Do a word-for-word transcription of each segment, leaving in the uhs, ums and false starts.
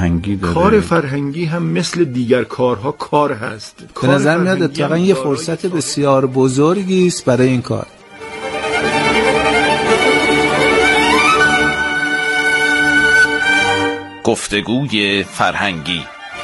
فرهنگی داره. کار فرهنگی هم مثل دیگر کارها کار هست. به نظر میاد اتفاقا یه فرصت بسیار بزرگی است برای این کار. گفتگوی فرهنگی.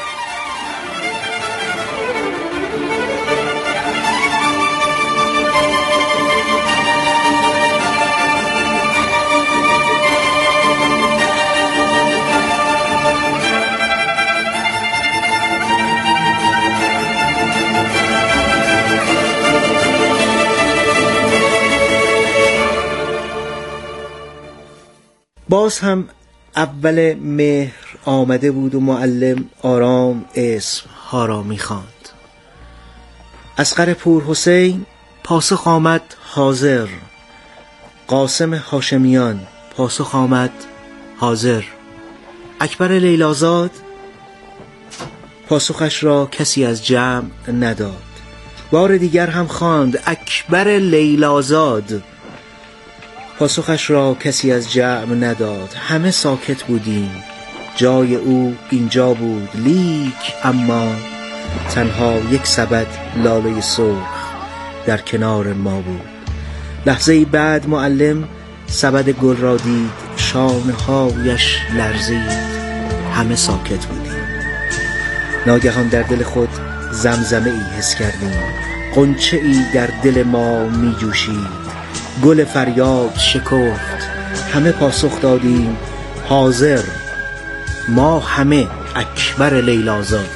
باز هم اول مهر آمده بود و معلم آرام اسم ها را می خواند. اصغر پور حسین پاسخ آمد حاضر. قاسم هاشمیان پاسخ آمد حاضر. اکبر لیلازاد پاسخش را کسی از جمع نداد. بار دیگر هم خواند اکبر لیلازاد. پاسخش را کسی از جمع نداد. همه ساکت بودیم. جای او اینجا بود لیک اما تنها یک سبد لاله سرخ در کنار ما بود. لحظه بعد معلم سبد گل را دید. شانه‌هایش لرزید. همه ساکت بودیم. ناگهان در دل خود زمزمه ای حس کردیم. غنچه ای در دل ما می جوشید. گل فریاد شکفت. همه پاسخ دادیم حاضر. ما همه اکبر لیلازاد.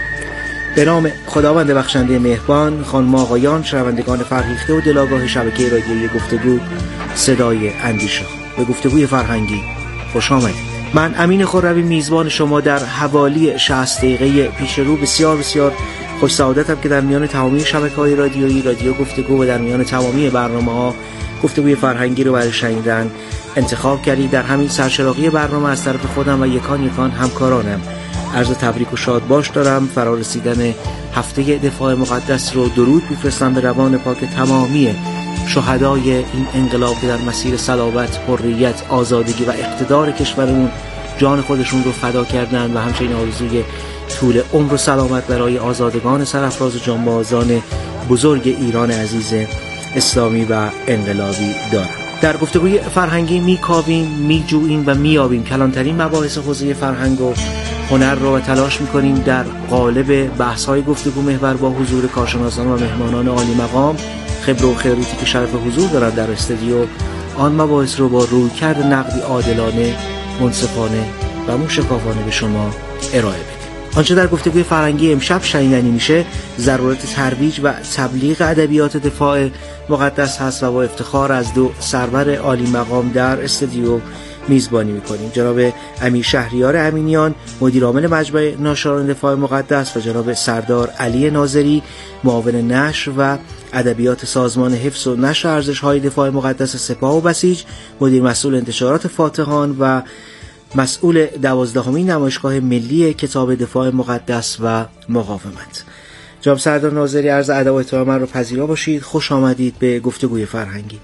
به نام خداوند بخشنده مهربان. خانم آقایان، شنوندگان فرهیخته و دلاگاه شبکه رادیویی گفتگو صدای اندیشه، به گفتگوی فرهنگی خوش آمدید. من امین خرمی میزبان شما در حوالی شصت دقیقه پیش رو بسیار بسیار خوش سعادتم که در میان تمامی شبکه‌های رادیویی رادیو گفتگو و در میان تمامی برنامه‌ها گفتگوی فرهنگی رو برای شنیدن انتخاب کردید. در همین سرچراغی برنامه از طرف خودم و یکان یکان همکارانم عرض تبریک و شاد باش دارم. فرارسیدن هفته دفاع مقدس رو درود می‌فرستم به روان پاک تمامی شهدای این انقلاب که در مسیر صلابت، حریت، آزادگی و اقتدار کشورمون جان خودشون رو فدا کردن و همچنین آرزوی طول عمر و سلامت برای آزادگان سرافراز و جانبازان بزرگ ایران عزیز اسلامی و انقلابی دارم. در گفتگوی فرهنگی میکاویم، میجوییم و میابیم کلانترین مباحث حوزه فرهنگ و هنر رو و تلاش میکنیم در قالب بحث‌های گفتگو محور با حضور کارشناسان و مهمانان عالی مقام خبره و خبرتی که شرف حضور دارند در استودیو آن مباحث رو با رویکرد نقدی عادلانه، منصفانه و موشکافانه به شما ارائه بدیم. آنچه در گفتگوی فرهنگی امشب شنیدنی میشه ضرورت ترویج و تبلیغ ادبیات دفاع مقدس هست و با افتخار از دو سرور عالی مقام در استودیو میزبانی میکنیم. جناب امیر شهریار امینیان مدیر عامل مجمع ناشران دفاع مقدس و جناب سردار علی ناظری معاون نشر و ادبیات سازمان حفظ و نشر ارزش‌های دفاع مقدس سپاه و بسیج، مدیر مسئول انتشارات فاتحان و مسئول دوازدهمین نمایشگاه ملی کتاب دفاع مقدس و مقاومت. جناب سردار ناظری، عرض ادب و احترام من رو پذیرا باشید. خوش آمدید به گفتگوی فرهنگی.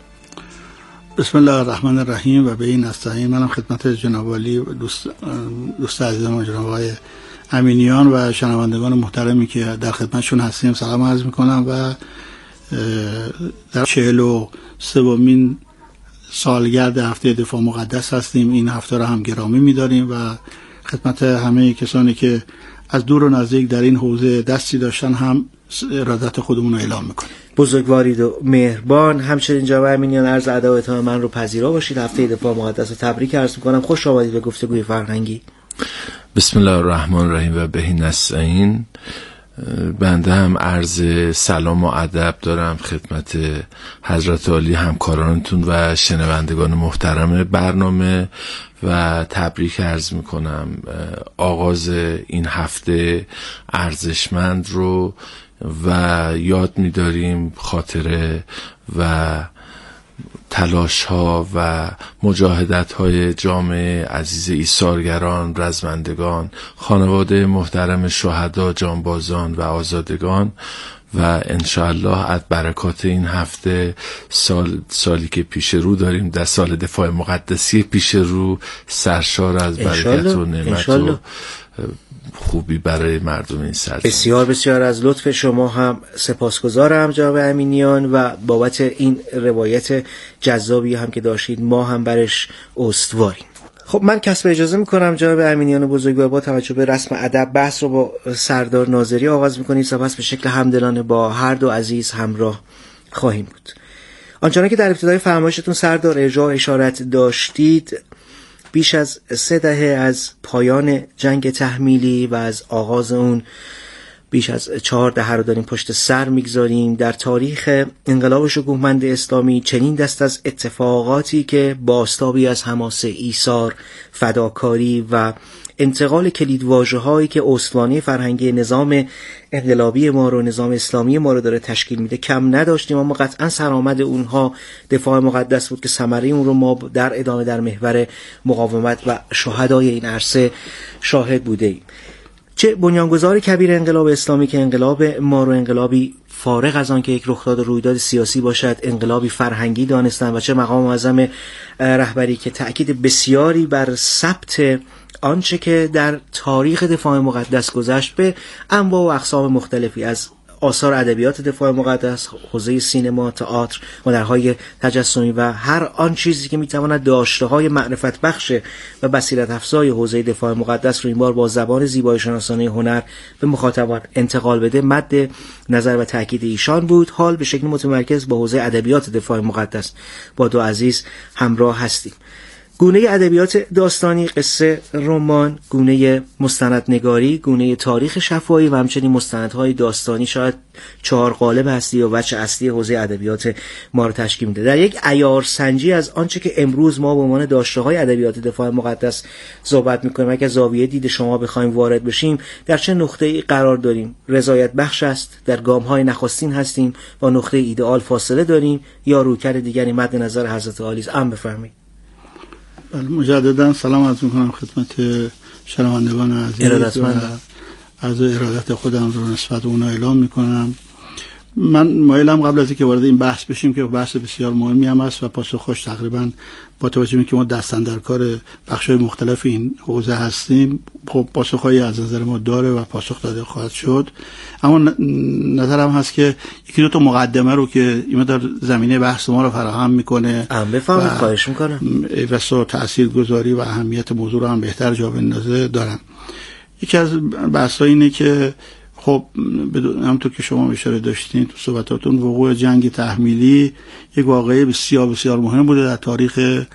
بسم الله الرحمن الرحیم و به این نستعین. منم خدمت جناب عالی دوست دوست عزیزم جناب آقای امینیان و شنوندگان محترمی که در خدمتشون هستیم سلام عرض میکنم و در چهل و سومین سالگرد هفته دفاع مقدس هستیم. این هفته رو هم گرامی می‌داریم و خدمت همه کسانی که از دور و نزدیک در این حوزه دستی داشتن هم ارادت خودمون رو اعلام می‌کنیم. بزرگوارید و مهربان. همچنین جناب امینیان عرض ادب و احترام من رو پذیرا باشید. هفته دفاع مقدس رو تبریک عرض می‌کنم. خوش آمدید به گفتگوی فرهنگی. بسم الله الرحمن الرحیم و بهی نستعین. بنده هم عرض سلام و ادب دارم خدمت حضرت عالی همکارانتون و شنوندگان محترم برنامه و تبریک عرض میکنم آغاز این هفته ارزشمند رو و یاد میداریم خاطره و تلاش ها و مجاهدت های جامعه عزیز ایثارگران، رزمندگان، خانواده محترم شهدا، جانبازان و آزادگان و انشاءالله از برکات این هفته سال سالی که پیش رو داریم در سال دفاع مقدسی پیش رو سرشار از برکت و نعمت و خوبی برای مردم این سرزمین. بسیار بسیار از لطف شما هم سپاسگزارم جناب امینیان و بابت این روایت جذابی هم که داشتید، ما هم برش استواریم. خب من کسب اجازه میکنم جناب امینیان بزرگوار، با توجه به رسم ادب بحث رو با سردار ناظری آغاز میکنیم، سپس به شکل همدلانه با هر دو عزیز همراه خواهیم بود. آنچنان که در ابتدای فرمایشتون سردار ارجاع اشارت داشتید، بیش از سه دهه از پایان جنگ تحمیلی و از آغاز اون بیش از چهار دهه رو داریم پشت سر میگذاریم. در تاریخ انقلاب شکوهمند اسلامی چنین دست از اتفاقاتی که بازتابی از حماسه ایثار، فداکاری و انتقال کلیدواژه‌هایی که استوانه فرهنگی نظام انقلابی ما رو، نظام اسلامی ما رو داره تشکیل میده کم نداشتیم، اما قطعا سرآمد اونها دفاع مقدس بود که ثمره اون رو ما در ادامه در محور مقاومت و شهدای این عرصه شاهد بوده ایم. چه بنیانگذار کبیر انقلاب اسلامی که انقلاب ما رو انقلابی فارغ از آن که یک رخداد رویداد سیاسی باشد انقلابی فرهنگی دانستن، و چه مقام معظم رهبری که تأکید بسیاری بر ثبت آنچه که در تاریخ دفاع مقدس گذشت به انواع و اقسام مختلفی، از آثار ادبیات دفاع مقدس، حوزه سینما، تئاتر، هنرهای تجسمی و هر آن چیزی که میتواند داشته‌های معرفت بخش و بصیرت افزای حوزه دفاع مقدس رو این بار با زبان زیبای شناسانه هنر به مخاطبان انتقال بده مد نظر و تاکید ایشان بود. حال به شکل متمرکز با حوزه ادبیات دفاع مقدس با دو عزیز همراه هستیم. گونه ادبیات داستانی، قصه، رمان، گونه مستندنگاری، گونه تاریخ شفاهی و همچنین مستندهای داستانی شاید چهار قالب اصلی و وجه اصلی حوزه ادبیات ما رو تشکیل میده. در یک عیار سنجی از آنچه که امروز ما به عنوان داشته‌های ادبیات دفاع مقدس صحبت می‌کنیم، اگه زاویه دید شما بخوایم وارد بشیم، در چه نقطه‌ای قرار داریم؟ رضایت بخش است، در گام‌های نخستین هستیم، با نقطه ایدئال فاصله داریم، یا رویکرد دیگری مد نظر حضرت عالی است؟ ام بفرمایید. مجددا سلام عرض میکنم خدمت شنوندگان عزیز و از ارادت خودم رو نسبت اونها اعلام میکنم. من مایلم قبل از اینکه وارد این بحث بشیم که بحث بسیار مهمی هم است و پاسخش تقریبا با توجه به که ما دستن در کار بخش‌های مختلف این حوزه هستیم، خب پاسخ‌هایی از نظر ما داره و پاسخ داده خواهد شد. اما نظرم هست که یکی دو تا مقدمه رو که این در زمینه بحث ما رو فراهم میکنه ام بفرمایید، خواهش میکنم، و تاثیرگذاری و اهمیت موضوع رو هم بهتر جا بندازه دارم. یکی از بحث‌ها اینه که خب همونطور که شما اشاره داشتین تو صحبتاتون، وقوع جنگ تحمیلی یک واقعه بسیار بسیار مهم بوده در تاریخ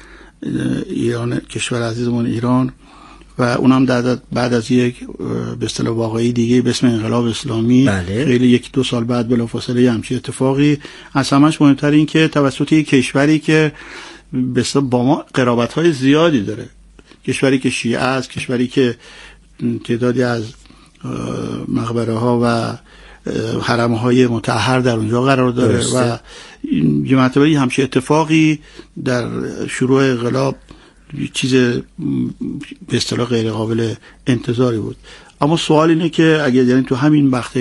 ایران، کشور عزیزمون ایران، و اونم بعد از یک به اصطلاح واقعه دیگه به اسم انقلاب اسلامی. بله. خیلی یک دو سال بعد بلافاصله همچین اتفاقی، از همش مهمتر این که توسط یک کشوری که به اصطلاح با ما قرابت‌های زیادی داره، کشوری که شیعه است، کشوری که تعدادی از مقبره ها و حرم های مطهر در اونجا قرار داره درسته. و یه مرتبه همچین اتفاقی در شروع انقلاب چیز به اصطلاح غیر قابل انتظاری بود. اما سوال اینه که اگه یعنی تو همین مقطع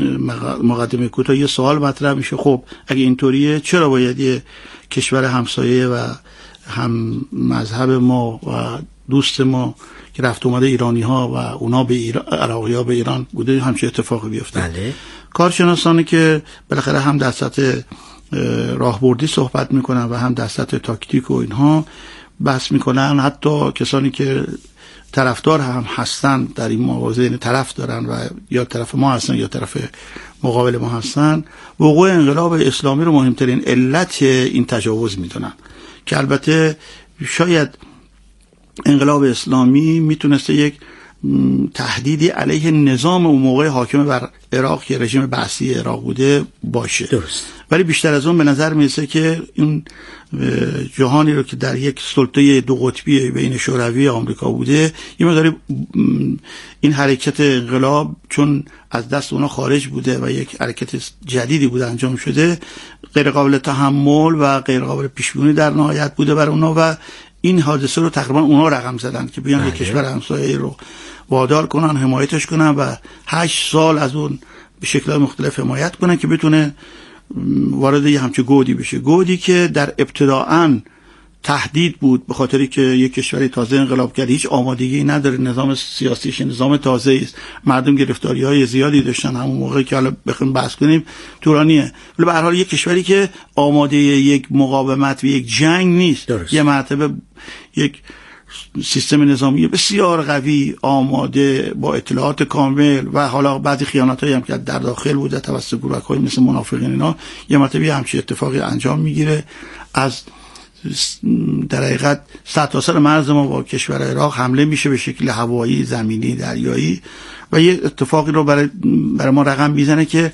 مقدمه کوتاه یه سوال مطرح میشه، خب اگه اینطوریه چرا باید یه کشور همسایه و هم مذهب ما و دوست ما که رفت اومده ایرانی ها و اونا به ایران، عراقی ها به ایران بوده، همچین اتفاقی بیفته؟ بله. کارشناسانی که بالاخره هم در سطح راهبردی صحبت میکنن و هم در سطح تاکتیک و اینها بحث میکنن، حتی کسانی که طرفدار هم هستن در این موازه، یعنی طرف دارن و یا طرف ما هستن یا طرف مقابل ما هستن، وقوع انقلاب اسلامی رو مهمترین علت این تجاوز میدونن، که البته شاید انقلاب اسلامی میتونسته یک تهدیدی علیه نظام اون موقع حاکم بر عراق که رژیم بعثی عراق بوده باشه. درست. ولی ولی بیشتر از اون به نظر میرسه که این جهانی رو که در یک سلطه دو قطبی بین شوروی و آمریکا بوده، یه مقدار این حرکت انقلاب چون از دست اونا خارج بوده و یک حرکت جدیدی بوده انجام شده، غیر قابل تحمل و غیر قابل پیش‌بینی در نهایت بوده برای اونا، و این حادثه رو تقریبا اونا رقم زدن که بیان یک کشور همسایه رو وادار کنن، حمایتش کنن و هشت سال از اون به شکل مختلف حمایت کنن که بتونه وارد یه همچه گودی بشه، گودی که در ابتداعاً تهدید بود، به خاطری که یک کشوری تازه انقلاب کرد، هیچ آمادگی نداره، نظام سیاسیش نظام تازه است، مردم گرفتاری‌های زیادی داشتن همون موقعی که حالا بخوایم بحث کنیم طولانیه، ولی به هر حال یک کشوری که آماده یک مقاومت و یک جنگ نیست، درست. یه مرتبه یک سیستم نظامی بسیار قوی، آماده، با اطلاعات کامل و حالا بعضی خیانت‌هایی هم که در داخل بوده توسط گروه‌های مثل منافقین اینا، یه مرتبه همچین اتفاقی انجام میگیره، از در حقیقت سرتاسر مرز ما با کشور عراق حمله میشه به شکل هوایی، زمینی، دریایی و یه اتفاقی رو برای برای ما رقم میزنه که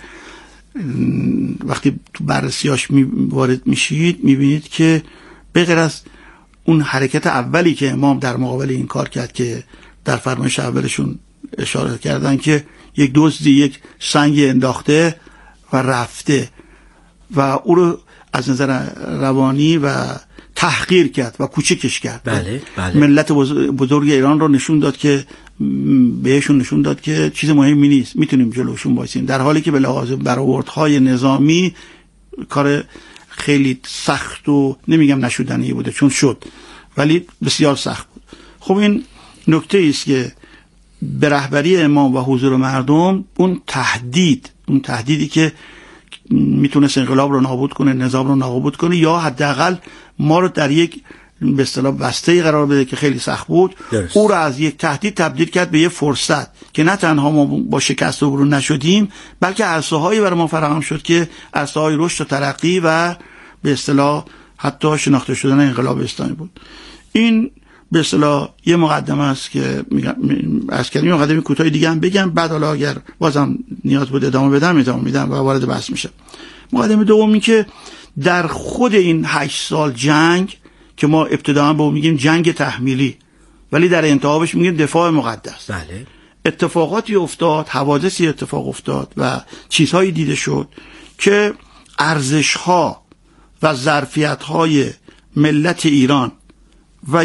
وقتی تو بررسیاش می وارد میشید میبینید که به غیر از اون حرکت اولی که امام در مقابل این کار کرد که در فرمایش اولشون اشاره کردن که یک دزدی یک سنگ انداخته و رفته و او رو از نظر روانی و تحقیر کرد و کوچکش کرد. بله، بله. ملت بزرگ ایران رو نشون داد که بهشون نشون داد که چیز مهمی نیست، میتونیم جلوشون وایسیم، در حالی که به لحاظ برآوردهای نظامی کار خیلی سخت و نمیگم نشدنی بوده، چون شد ولی بسیار سخت بود. خب این نکته است که به رهبری امام و حضور مردم اون تهدید، اون تهدیدی که میتونست انقلاب رو نابود کنه، نظام رو نابود کنه، یا حداقل ما رو در یک به اصطلاح بسته‌ای قرار بده که خیلی سخت بود، درست. او رو از یک تهدید تبدیل کرد به یک فرصت که نه تنها ما با شکست روبرو نشدیم، بلکه عرصه‌هایی برای ما فراهم شد که عرصه‌های رشد و ترقی و به اصطلاح حتی شناخته شدن انقلاب اسلامی بود. این به اصطلاح یه مقدمه است که میگم از کلمه مقدمه کوتاه دیگه هم بگم، بعد حالا اگر بازم نیاز بود ادامه بدم ادامه میدم و وارد بحث میشم. مقدمه دومی که در خود این هشت سال جنگ که ما ابتداً به اون میگیم جنگ تحمیلی، ولی در انتهاش میگیم دفاع مقدس. بله. اتفاقاتی افتاد، حوادثی اتفاق افتاد و چیزهایی دیده شد که ارزش‌ها و ظرفیت‌های ملت ایران و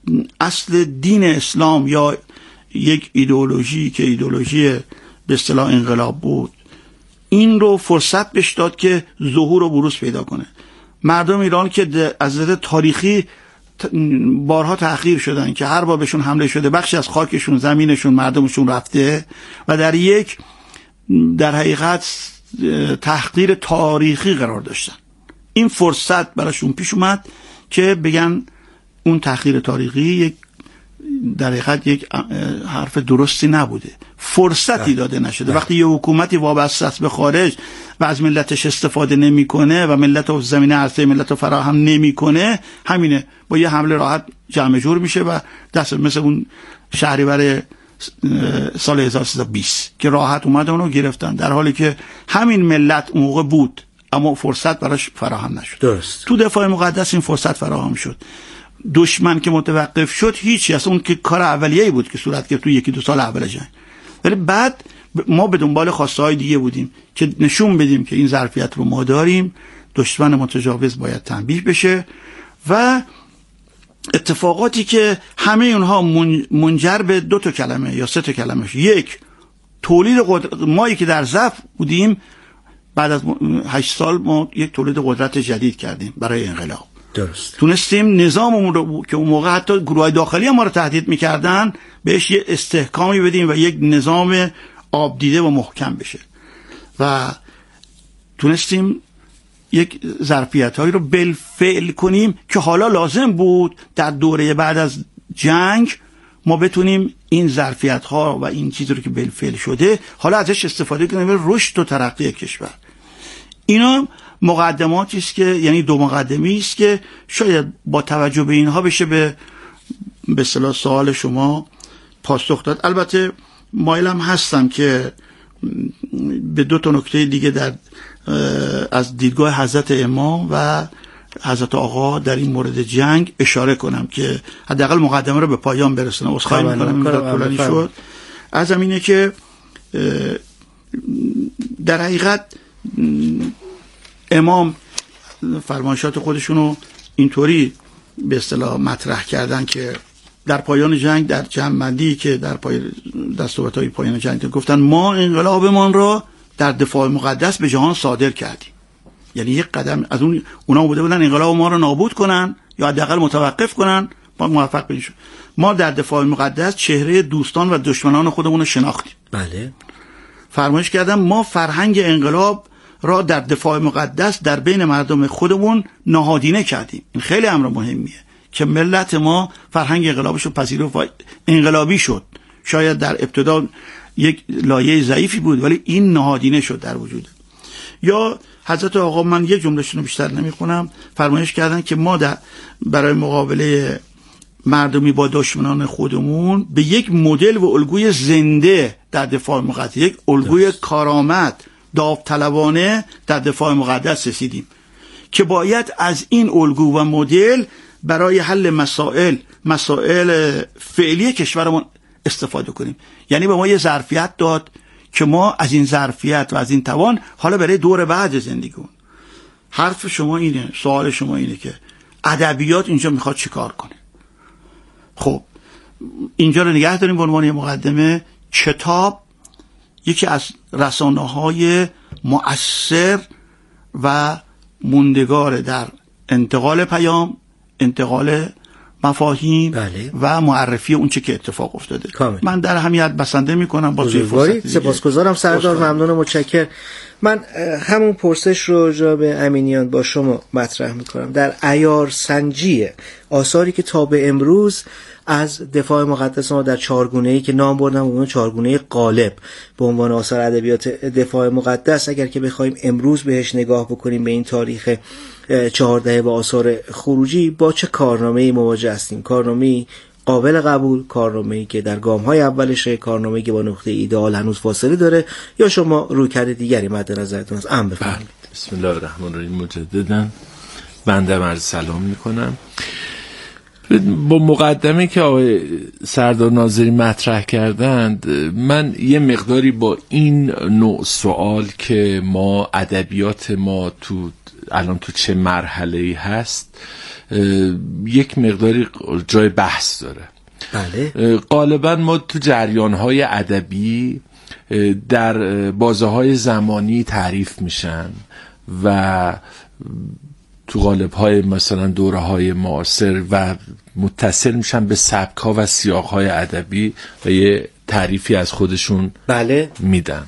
اصل دین اسلام یا یک ایدئولوژی که ایدئولوژی به اصطلاح انقلاب بود، این رو فرصت بهش داد که ظهور و بروز پیدا کنه. مردم ایران که از نظر تاریخی بارها تأخیر شدن، که هر بار بهشون حمله شده بخشی از خاکشون، زمینشون، مردمشون رفته و در یک در حقیقت تحقیر تاریخی قرار داشتن. این فرصت براشون پیش اومد که بگن اون تحقیر تاریخی یک در حقیقت یک حرف درستی نبوده، فرصتی داده نشده. ده. وقتی یه حکومتی وابسته است به خارج و از ملتش استفاده نمیکنه و ملت و زمینه عرصه ملت رو فراهم نمیکنه، همینه، با یه حمله راحت جمع جور میشه و دست مثل اون شهریور سال هزار و سیصد و بیست که راحت اومدن اونو گرفتن، در حالی که همین ملت اون موقع بود اما فرصت براش فراهم نشد. درست. تو دفاع مقدس این فرصت فراهم شد. دشمن که متوقف شد هیچی، اصلا اون که کار اولیه‌ای بود که صورت گرفت تو یکی دو سال اول جنگ، ولی بعد ما به دنبال خواسته‌های دیگه بودیم که نشون بدیم که این ظرفیت رو ما داریم، دشمن متجاوز باید تنبیه بشه و اتفاقاتی که همه اونها منجر به دو تا کلمه یا سه تا کلمه شد. یک، تولید قدرت. ما که در ضعف بودیم بعد از هشت سال ما یک تولید قدرت جدید کردیم برای انقلاب. درست. تونستیم نظاممون رو که اون موقع حتی گروهای داخلی ما رو تهدید میکردن بهش یه استحکامی بدیم و یک نظام آبدیده و محکم بشه و تونستیم یک ظرفیت‌هایی رو بالفعل کنیم که حالا لازم بود در دوره بعد از جنگ ما بتونیم این ظرفیت‌ها و این چیزی رو که بالفعل شده حالا ازش استفاده کنیم به رشد و ترقی کشور. اینا مقدماتی است که یعنی دو مقدمه‌ای است که شاید با توجه به اینها بشه به به اصطلاح سوال شما پاسخ داد. البته مایلم هستم که به دو تا نکته دیگه در از دیدگاه حضرت امام و حضرت آقا در این مورد جنگ اشاره کنم که حداقل مقدمه رو به پایان برسونم. عذرخواهی می‌کنم این طولانی شد. از اینه که در حقیقت امام فرمایشات خودشونو اینطوری به اصطلاح مطرح کردن که در پایان جنگ در جمع‌بندی که در پای دستاوردهای پایان جنگ گفتن ما انقلابمان را در دفاع مقدس به جهان صادر کردیم. یعنی یک قدم از اون اونا بوده بودن انقلاب ما رو نابود کنن یا حداقل متوقف کنن، ما موفق بشیم. ما در دفاع مقدس چهره دوستان و دشمنان خودمون رو شناختیم. بله. فرمایش کردم ما فرهنگ انقلاب را در دفاع مقدس در بین مردم خودمون نهادینه کردیم. این خیلی امر مهمیه که ملت ما فرهنگ انقلابش رو پذیرفت و انقلابی شد. شاید در ابتدا یک لایه ضعیفی بود ولی این نهادینه شد در وجود. یا حضرت آقا، من یک جملهشون رو بیشتر نمیخونم، فرمایش کردن که ما در برای مقابله مردمی با دشمنان خودمون به یک مدل و الگوی زنده در دفاع مقدس، یک الگوی کارآمد داوطلبانه در دفاع مقدس رسیدیم که باید از این الگو و مدل برای حل مسائل مسائل فعلی کشورمون استفاده کنیم. یعنی به ما یه ظرفیت داد که ما از این ظرفیت و از این توان حالا برای دور بعد زندگیمون. حرف شما اینه، سوال شما اینه که ادبیات اینجا میخواد چیکار کنه. خب اینجا رو نگه داریم به عنوان مقدمه. کتاب یکی از رسانه‌های مؤثر و موندگار در انتقال پیام، انتقال مفاهیم بله. و معرفی اون چه که اتفاق افتاده. کامل. من در همیت بسنده میکنم با توی فرصت. سپاسگزارم سردار، ممنون و متشکرم. من همون پرسش رو جناب امینیان با شما مطرح میکنم. در عیار سنجی آثاری که تا به امروز از دفاع مقدس ما در چهارگونه‌ای که نام بردم، اون چهارگونه غالب به عنوان آثار ادبیات دفاع مقدس، اگر که بخوایم امروز بهش نگاه بکنیم به این تاریخ چهارده و آثار خروجی، با چه کارنامه‌ای مواجه هستیم؟ کارنامه‌ای قابل قبول، کارنامه‌ای که در گام‌های اولشه، کارنامه‌ای که با نقطه ایدئال هنوز فاصله داره، یا شما رویکرد دیگری مد نظرتون است؟ ام بفرمایید. بسم الله الرحمن الرحیم. مجدداً بنده عرض سلام میکنم. با مقدمه که آقای سردار ناظری مطرح کردند، من یه مقداری با این نوع سوال که ما ادبیات ما تو الان تو چه مرحله‌ای هست یک مقداری جای بحث داره. بله. غالبا ما تو جریان‌های ادبی در بازه‌های زمانی تعریف میشن و تو قالب‌های مثلا دوره‌های معاصر و متصل میشن به سبک‌ها و سیاق‌های ادبی و یه تعریفی از خودشون بله میدن.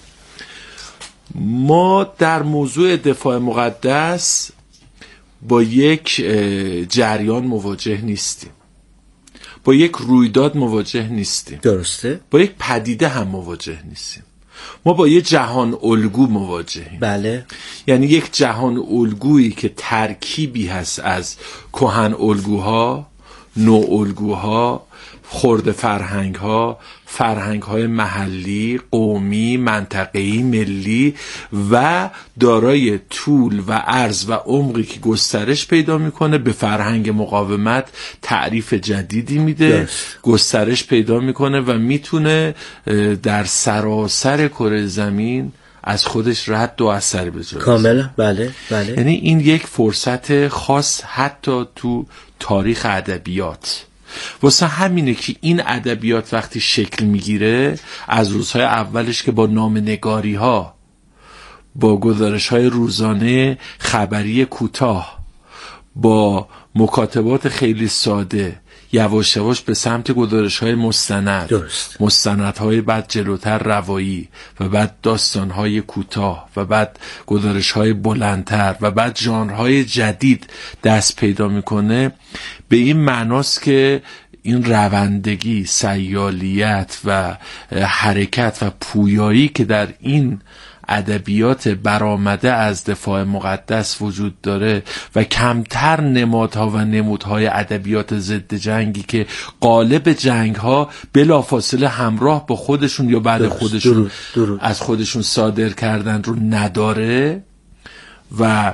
ما در موضوع دفاع مقدس با یک جریان مواجه نیستیم، با یک رویداد مواجه نیستیم، درسته، با یک پدیده هم مواجه نیستیم. ما با یک جهان الگو مواجهیم. بله. یعنی یک جهان الگویی که ترکیبی هست از کهن الگوها، نو الگوها، خرد فرهنگها، فرهنگهای محلی، قومی، منطقه‌ای، ملی و دارای طول و عرض و عمقی که گسترش پیدا میکنه، به فرهنگ مقاومت تعریف جدیدی میده، yes. گسترش پیدا میکنه و میتونه در سراسر کره زمین از خودش رد و اثر بذاره. کاملا. بله بله. یعنی این یک فرصت خاص حتی تو تاریخ ادبیات. واسه همینه که این ادبیات وقتی شکل میگیره از روزهای اولش که با نامه‌نگاری ها، با گزارش های روزانه خبری کوتاه، با مکاتبات خیلی ساده، یواش یواش به سمت گزارش های مستند، درست. مستند های بعد جلوتر روایی و بعد داستان های کوتاه و بعد گزارش های بلندتر و بعد ژانرهای جدید دست پیدا میکنه. به این معناست که این روندگی، سیالیت و حرکت و پویایی که در این ادبیات برآمده از دفاع مقدس وجود داره و کمتر نمادها و نمودهای ادبیات ضد جنگی که غالب جنگها بلافاصله همراه با خودشون یا بعد خودشون درود، درود. از خودشون صادر کردن رو نداره و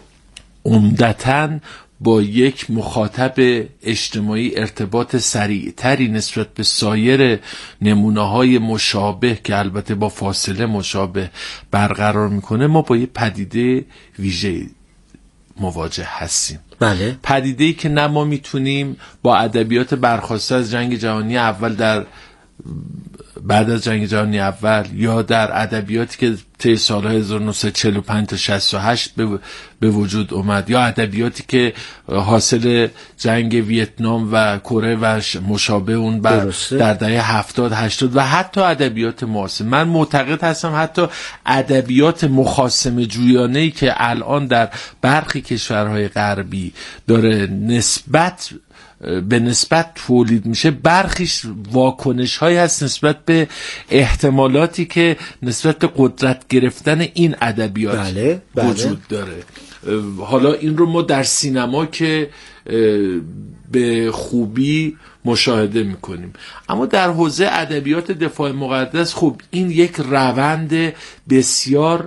عمدتاً با یک مخاطب اجتماعی ارتباط سریعتری نسبت به سایر نمونه‌های مشابه که البته با فاصله مشابه برقرار میکنه، ما با یک پدیده ویژه مواجه هستیم. بله. پدیده‌ای که نه ما میتونیم با ادبیات برخواسته از جنگ جهانی اول در بعد از جنگ جهانی اول یا در ادبیاتی که طی سال‌های هزار و نهصد و چهل و پنج تا شصت و هشت به به وجود اومد یا ادبیاتی که حاصل جنگ ویتنام و کره و مشابه اون در دهه هفتاد هشتاد و حتی ادبیات معاصر. من معتقد هستم حتی ادبیات مخاصمه جویانه‌ای که الان در برخی کشورهای غربی داره نسبت به نسبت تولید میشه، برخیش واکنش هایی هست نسبت به احتمالاتی که نسبت به قدرت گرفتن این ادبیات بله، بله. وجود داره. حالا این رو ما در سینما که به خوبی مشاهده میکنیم، اما در حوزه ادبیات دفاع مقدس خب این یک روند بسیار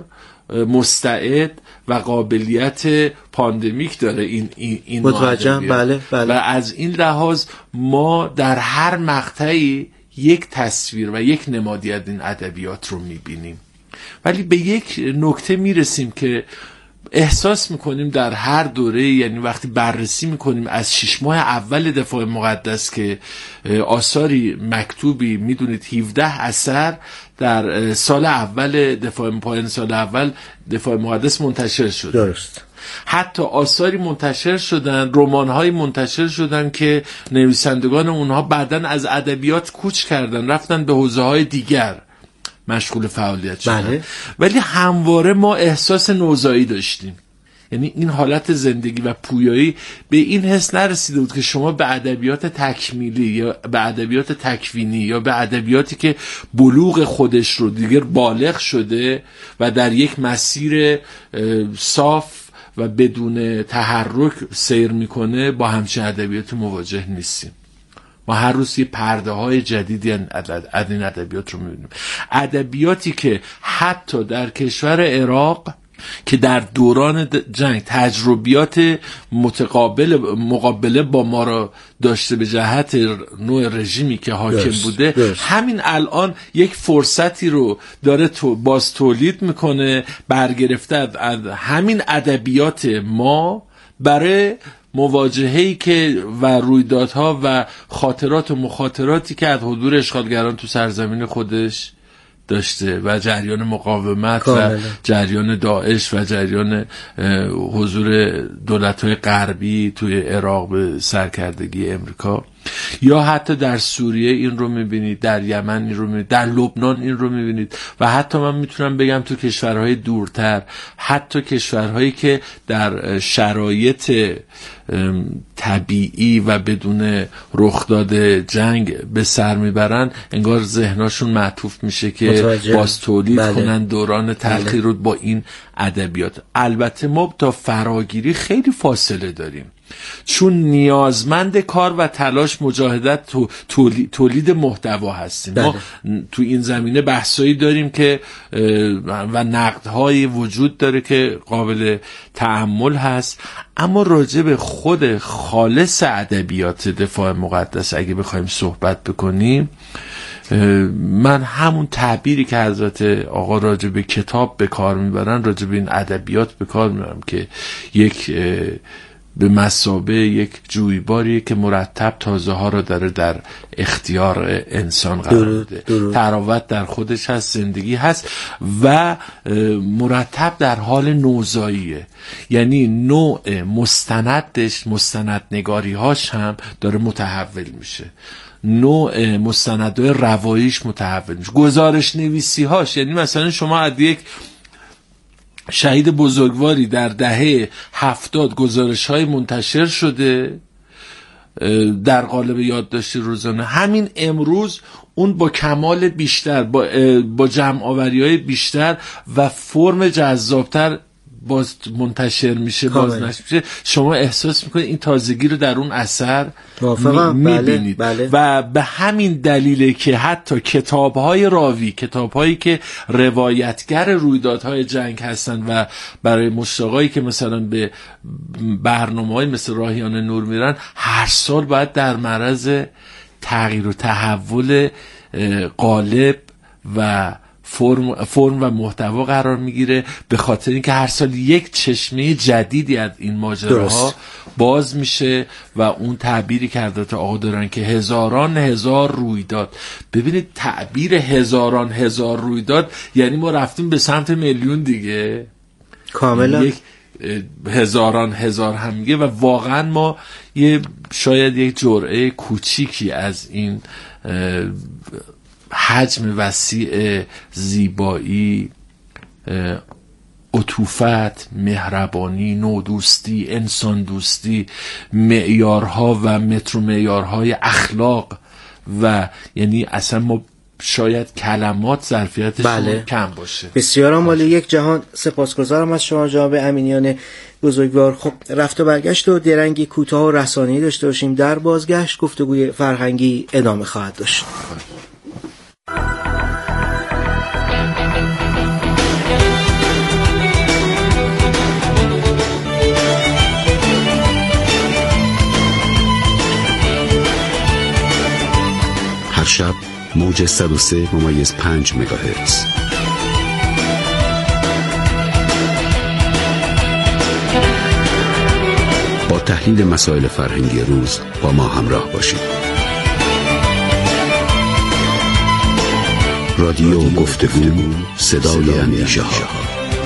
مستعد و قابلیت پاندمیک داره این این, این متوجهم. بله بله. و از این لحاظ ما در هر مقطعی یک تصویر و یک نمادی از این ادبیات رو میبینیم، ولی به یک نکته میرسیم که احساس میکنیم در هر دوره، یعنی وقتی بررسی میکنیم از شش ماه اول دفاع مقدس که آثاری مکتوبی میدونید هفده اثر در سال اول دفاع پایان سال اول دفاع مقدس منتشر شد. درست. حتی آثاری منتشر شدن، رمان‌های منتشر شدن که نویسندگان اونها بعداً از ادبیات کوچ کردن، رفتن به حوزه‌های دیگر مشغول فعالیت شدن. بله. ولی همواره ما احساس نوزایی داشتیم، یعنی این حالت زندگی و پویایی به این حس نرسیده بود که شما به ادبیات تکمیلی یا به ادبیات تکوینی یا به ادبیاتی که بلوغ خودش رو دیگر بالغ شده و در یک مسیر صاف و بدون تحرک سیر میکنه با همچین ادبیات مواجه نیستیم. ما هر روز یه پرده های جدیدی از این ادبیات رو میبینیم، ادبیاتی که حتی در کشور عراق که در دوران جنگ تجربیات متقابل مقابله با ما را داشته به جهت نوع رژیمی که حاکم درست، بوده درست. همین الان یک فرصتی رو داره تو باز تولید میکنه برگرفته از همین ادبیات ما برای مواجهه‌ای که و رویدادها و خاطرات و مخاطراتی که از حضور اشغالگران تو سرزمین خودش داشته و جریان مقاومت کاملا. و جریان داعش و جریان حضور دولت‌های غربی توی عراق به سرکردگی امریکا، یا حتی در سوریه این رو میبینید، در یمن این رو میبینید، در لبنان این رو میبینید و حتی من میتونم بگم تو کشورهای دورتر، حتی کشورهایی که در شرایط طبیعی و بدون رخداد جنگ به سر میبرن، انگار ذهناشون معطوف میشه که باز تولید بله. کنن دوران تلخی بله. رو با این ادبیات. البته ما تا فراگیری خیلی فاصله داریم، چون نیازمند کار و تلاش مجاهدت تو تولید, تولید محتوا هستیم. بله. ما تو این زمینه بحثایی داریم که و نقدهای وجود داره که قابل تأمل هست، اما راجع به خود خالص ادبیات دفاع مقدس اگه بخوایم صحبت بکنیم، من همون تعبیری که حضرت آقا راجع به کتاب به کار میبرن راجع به این ادبیات به کار میبرم که یک به مثابه یک جویباری که مرتب تازه ها رو داره در اختیار انسان قرار میده. تراوت در خودش هست، زندگی هست و مرتب در حال نوزاییه، یعنی نوع مستندش، مستندنگاری هاش هم داره متحول میشه، نوع مستندهای رواییش متحول میشه، گزارش نویسی هاش، یعنی مثلا شما از یک شهید بزرگواری در دهه هفتاد گزارش های منتشر شده در قالب یادداشت روزانه، همین امروز اون با کمال بیشتر، با, با جمع آوری های بیشتر و فرم جذابتر باز منتشر میشه، باز نشر میشه. شما احساس میکنید این تازگی رو در اون اثر میبینید. بله، بله. و به همین دلیله که حتی کتابهای راوی، کتابهایی که روایتگر رویدادهای جنگ هستن و برای مشتاقایی که مثلا به برنامه‌های مثل راهیان نور میرن، هر سال باید در معرض تغییر و تحول قالب و فرم, فرم و محتوا قرار میگیره، به خاطر اینکه هر سال یک چشمه جدیدی از این ماجراها باز میشه و اون تعبیری که حضرت آقا دارن که هزاران هزار رویداد. ببینید تعبیر هزاران هزار رویداد یعنی ما رفتیم به سمت میلیون دیگه، کاملا یک هزاران هزار هم میگه و واقعا ما یه شاید یک جرعه کوچیکی از این حجم وسیع زیبایی، عطوفت، مهربانی، نودوستی، انسان دوستی، معیارها و متر و معیارهای اخلاق و یعنی اصلا ما شاید کلمات ظرفیتش بله. کم باشه. بسیار عالی. یک جهان سپاسگزارم از شما جناب امینیان بزرگوار. خب رفت و برگشت و درنگی کوتاه و رسانه‌ای داشته باشیم. در بازگشت گفتگوی فرهنگی ادامه خواهد داشت. هر شب موج صد و سه ممیز پنج مگاهرتز. با تحلیل مسائل فرهنگی روز با ما همراه باشید. رادیو گفتگو، صدای اندیشه ها.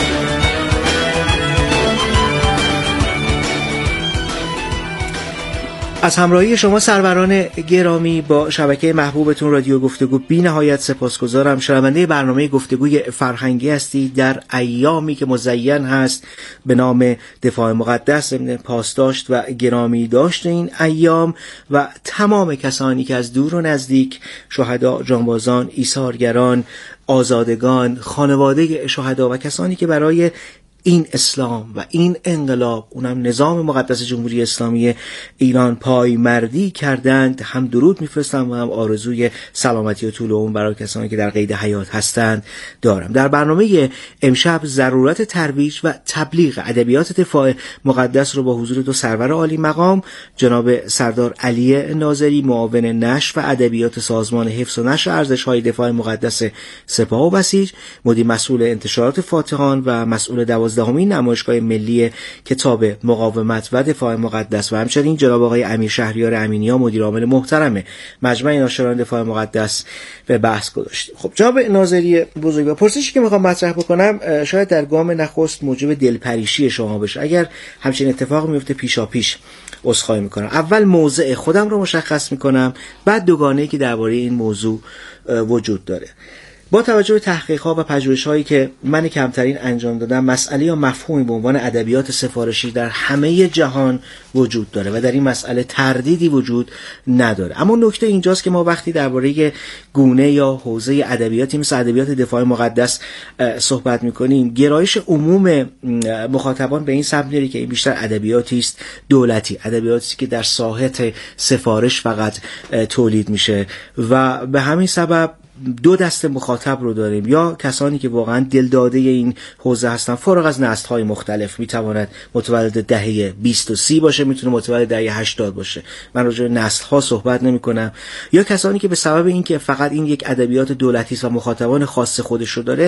از همراهی شما سروران گرامی با شبکه محبوبتون رادیو گفتگو بی نهایت سپاسگزارم. شنونده برنامه گفتگوی فرهنگی هستید در ایامی که مزین هست به نام دفاع مقدس، ضمن پاسداشت و گرامی داشت این ایام و تمام کسانی که از دور و نزدیک، شهدا، جانبازان، ایثارگران، آزادگان، خانواده شهدا و کسانی که برای این اسلام و این انقلاب، اونم نظام مقدس جمهوری اسلامی ایران پایمردی کردند، هم درود میفرستم و هم آرزوی سلامتی و طول عمر برای کسانی که در قید حیات هستند دارم. در برنامه امشب ضرورت ترویج و تبلیغ ادبیات دفاع مقدس رو با حضور دو سرور عالی مقام جناب سردار علی ناظری، معاون نشر و ادبیات سازمان حفظ و نشر ارزش‌های دفاع مقدس سپاه و بسیج، مدیر مسئول انتشارات فاتحان و مسئول دوازدهمین نمایشگاه ملی کتاب مقاومت و دفاع مقدس و همچنین جناب آقای امیر شهریار امینیان، مدیر عامل محترم مجمع ناشران دفاع مقدس به بحث گذاشتیم. خب جناب ناظری بزرگوار، پرسشی که میخوام مطرح بکنم شاید در گام نخست موجب دلپریشی شما بشه. اگر همچین اتفاق میفته پیشا پیش عذرخواهی میکنم. اول موضع خودم رو مشخص میکنم، بعد دوگانه‌ای که درباره این موضوع وجود داره. با توجه به تحقیقات و پژوهش‌هایی که من کمترین انجام دادم، مسئله یا مفهومی به عنوان ادبیات سفارشی در همه جهان وجود داره و در این مسئله تردیدی وجود نداره. اما نکته اینجاست که ما وقتی درباره گونه یا حوزه ادبیاتی مثل ادبیات دفاع مقدس صحبت می‌کنیم، گرایش عموم مخاطبان به این سمت میره که این بیشتر ادبیاتی است دولتی، ادبیاتی که در ساحت سفارش فقط تولید میشه و به همین سبب دو دسته مخاطب رو داریم. یا کسانی که واقعا دلداده این حوزه هستن، فارغ از نسل‌های مختلف، میتواند متولد دهه بیست و سی باشه، میتونه متولد دهه هشتاد باشه، من راجع به نسل‌ها صحبت نمی‌کنم. یا کسانی که به سبب اینکه فقط این یک ادبیات دولتی است و مخاطبان خاص خودش رو داره،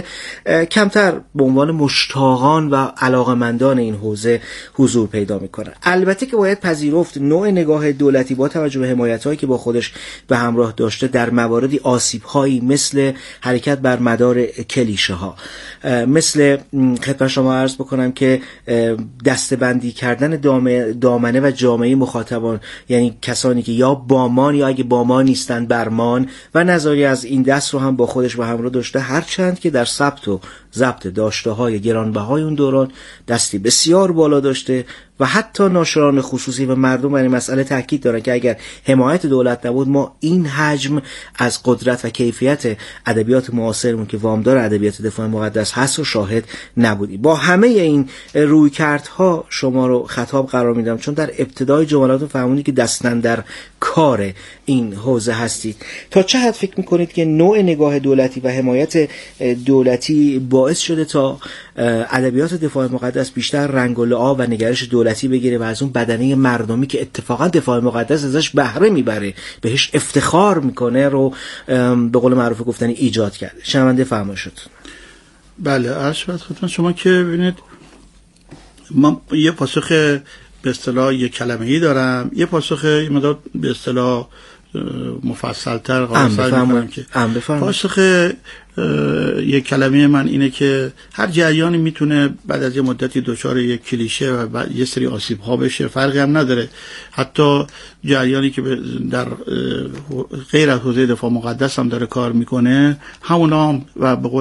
کمتر به عنوان مشتاقان و علاقه‌مندان این حوزه حضور پیدا می‌کنن. البته که باید پذیرفت نوع نگاه دولتی با توجه به حمایت‌هایی که با خودش به همراه داشته در مواردی آسیب‌هایی مثل حرکت بر مدار کلیشه ها، مثل خدمت شما عرض بکنم که دسته‌بندی کردن دامنه و جامعه مخاطبان، یعنی کسانی که یا بامان یا اگه بامان نیستن برمان، و نظری از این دست رو هم با خودش به همراه داشته، هرچند که در ثبت و ضبط داشته‌های گرانبهای اون دوران دستی بسیار بالا داشته و حتی ناشران خصوصی و مردم بر این مسئله تاکید دارن که اگر حمایت دولت نبود ما این حجم از قدرت و کیفیت ادبیات معاصرمون که وامدار ادبیات دفاع مقدس هست و شاهد نبودیم. با همه این رویکردها شما رو خطاب قرار میدم، چون در ابتدای جملاتون فهمونید که دستن در کار این حوزه هستید. تا چه حد فکر میکنید که نوع نگاه دولتی و حمایت دولتی باعث شده تا ادبیات دفاع مقدس بیشتر رنگ و لعاب و نگرش دولتی بگیره و از اون بدنه مردمی که اتفاقا دفاع مقدس ازش بهره میبره، بهش افتخار میکنه، رو به قول معروف گفتنی ایجاد کرده. شنونده فرمایشتون. بله، عرض شد خدمت شما که ببینید من یه پاسخ به اصطلاح یک کلمه‌ای دارم، یه پاسخ مداد به اصطلاح مفصل‌تر قاصر می‌کنم که پاسخ یک کلمه من اینه که هر جریانی میتونه بعد از یه مدتی دچار یک کلیشه و یه سری آسیب‌ها بشه، فرقی هم نداره. حتی جریانی که در غیر از حوزه دفاع مقدس هم داره کار میکنه، همونا هم و به قول